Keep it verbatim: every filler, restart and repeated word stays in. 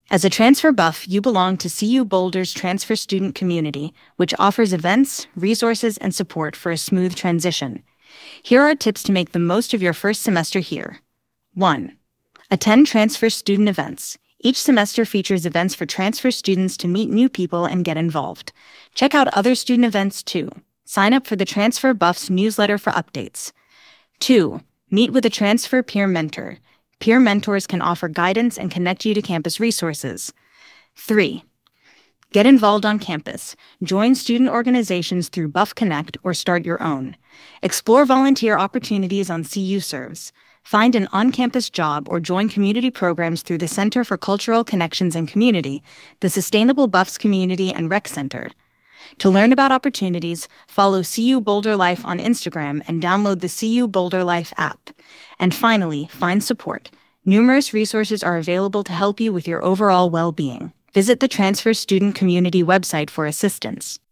As a transfer buff, you belong to C U Boulder's transfer student community, which offers events, resources, and support for a smooth transition. Here are tips to make the most of your first semester here. one. Attend transfer student events. Each semester features events for transfer students to meet new people and get involved. Check out other student events too. Sign up for the Transfer Buffs newsletter for updates. two. Meet with a transfer peer mentor. Peer mentors can offer guidance and connect you to campus resources. three. Get involved on campus. Join student organizations through Buff Connect or start your own. Explore volunteer opportunities on C U Serves. Find an on-campus job or join community programs through the Center for Cultural Connections and Community, the Sustainable Buffs Community and Rec Center. To learn about opportunities, follow C U Boulder Life on Instagram and download the C U Boulder Life app. And finally, find support. Numerous resources are available to help you with your overall well-being. Visit the Transfer Student Community website for assistance.